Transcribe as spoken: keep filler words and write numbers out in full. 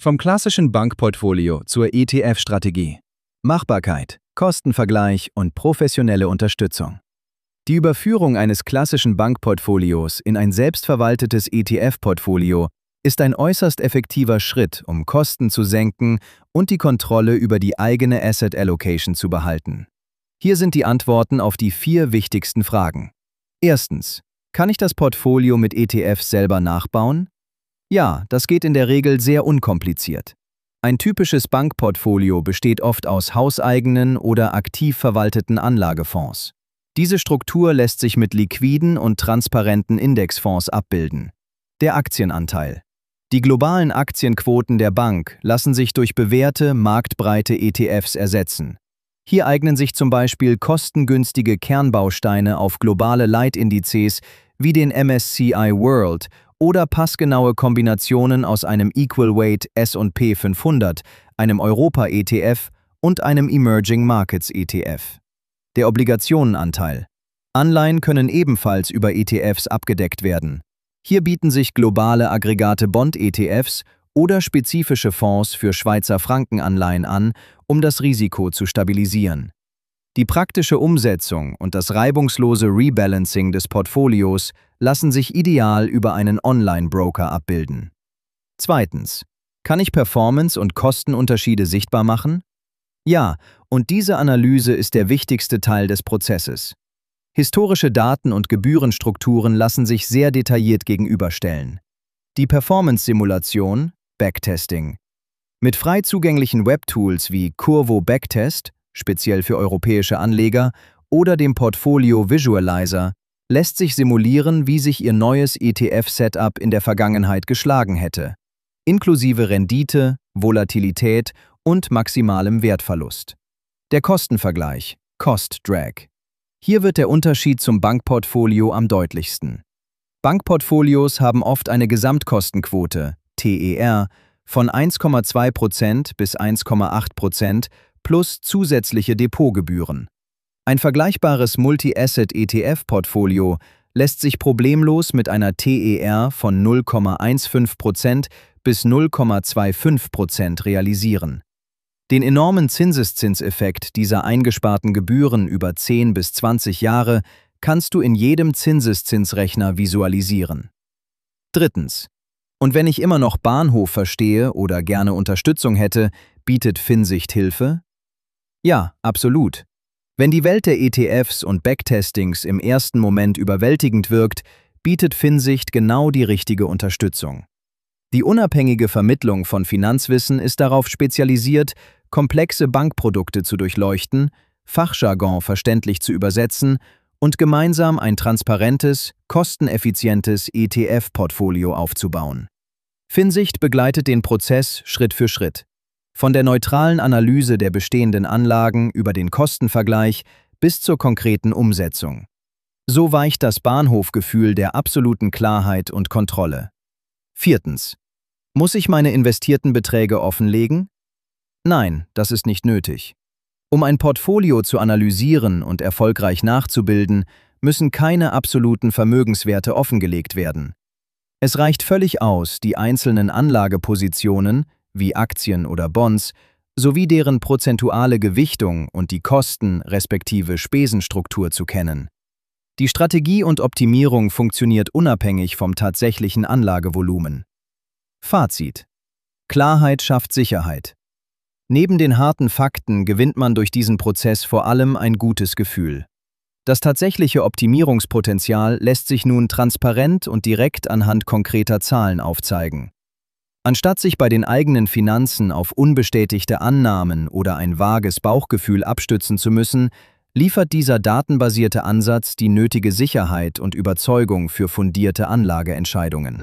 Vom klassischen Bankportfolio zur E T F-Strategie. Machbarkeit, Kostenvergleich und professionelle Unterstützung. Die Überführung eines klassischen Bankportfolios in ein selbstverwaltetes E T F-Portfolio ist ein äußerst effektiver Schritt, um Kosten zu senken und die Kontrolle über die eigene Asset Allocation zu behalten. Hier sind die Antworten auf die vier wichtigsten Fragen. Erstens. Kann ich das Portfolio mit E T Fs selber nachbauen? Ja, das geht in der Regel sehr unkompliziert. Ein typisches Bankportfolio besteht oft aus hauseigenen oder aktiv verwalteten Anlagefonds. Diese Struktur lässt sich mit liquiden und transparenten Indexfonds abbilden. Der Aktienanteil. Die globalen Aktienquoten der Bank lassen sich durch bewährte, marktbreite E T Fs ersetzen. Hier eignen sich zum Beispiel kostengünstige Kernbausteine auf globale Leitindizes wie den M S C I World oder passgenaue Kombinationen aus einem Equal Weight S und P fünfhundert, einem Europa-E T F und einem Emerging Markets E T F. Der Obligationenanteil. Anleihen können ebenfalls über E T Fs abgedeckt werden. Hier bieten sich globale aggregate Bond-E T Fs oder spezifische Fonds für Schweizer Frankenanleihen an, um das Risiko zu stabilisieren. Die praktische Umsetzung und das reibungslose Rebalancing des Portfolios lassen sich ideal über einen Online-Broker abbilden. Zweitens. Kann ich Performance- und Kostenunterschiede sichtbar machen? Ja, und diese Analyse ist der wichtigste Teil des Prozesses. Historische Daten und Gebührenstrukturen lassen sich sehr detailliert gegenüberstellen. Die Performance-Simulation, Backtesting. Mit frei zugänglichen Webtools wie Curvo Backtest, speziell für europäische Anleger, oder dem Portfolio Visualizer, lässt sich simulieren, wie sich Ihr neues E T F-Setup in der Vergangenheit geschlagen hätte, inklusive Rendite, Volatilität und maximalem Wertverlust. Der Kostenvergleich, Cost Drag. Hier wird der Unterschied zum Bankportfolio am deutlichsten. Bankportfolios haben oft eine Gesamtkostenquote, T E R, von eins Komma zwei Prozent bis eins Komma acht Prozent plus zusätzliche Depotgebühren. Ein vergleichbares Multi-Asset-E T F-Portfolio lässt sich problemlos mit einer T E R von null Komma fünfzehn Prozent bis null Komma fünfundzwanzig Prozent realisieren. Den enormen Zinseszinseffekt dieser eingesparten Gebühren über zehn bis zwanzig Jahre kannst du in jedem Zinseszinsrechner visualisieren. Drittens. Und wenn ich immer noch Bahnhof verstehe oder gerne Unterstützung hätte, bietet Finsicht Hilfe? Ja, absolut. Wenn die Welt der E T Fs und Backtestings im ersten Moment überwältigend wirkt, bietet Finsicht genau die richtige Unterstützung. Die unabhängige Vermittlung von Finanzwissen ist darauf spezialisiert, komplexe Bankprodukte zu durchleuchten, Fachjargon verständlich zu übersetzen und gemeinsam ein transparentes, kosteneffizientes E T F-Portfolio aufzubauen. Finsicht begleitet den Prozess Schritt für Schritt. Von der neutralen Analyse der bestehenden Anlagen über den Kostenvergleich bis zur konkreten Umsetzung. So weicht das Bahnhofgefühl der absoluten Klarheit und Kontrolle. Viertens. Muss ich meine investierten Beträge offenlegen? Nein, das ist nicht nötig. Um ein Portfolio zu analysieren und erfolgreich nachzubilden, müssen keine absoluten Vermögenswerte offengelegt werden. Es reicht völlig aus, die einzelnen Anlagepositionen, wie Aktien oder Bonds, sowie deren prozentuale Gewichtung und die Kosten- respektive Spesenstruktur zu kennen. Die Strategie und Optimierung funktioniert unabhängig vom tatsächlichen Anlagevolumen. Fazit. Klarheit schafft Sicherheit. Neben den harten Fakten gewinnt man durch diesen Prozess vor allem ein gutes Gefühl. Das tatsächliche Optimierungspotenzial lässt sich nun transparent und direkt anhand konkreter Zahlen aufzeigen. Anstatt sich bei den eigenen Finanzen auf unbestätigte Annahmen oder ein vages Bauchgefühl abstützen zu müssen, liefert dieser datenbasierte Ansatz die nötige Sicherheit und Überzeugung für fundierte Anlageentscheidungen.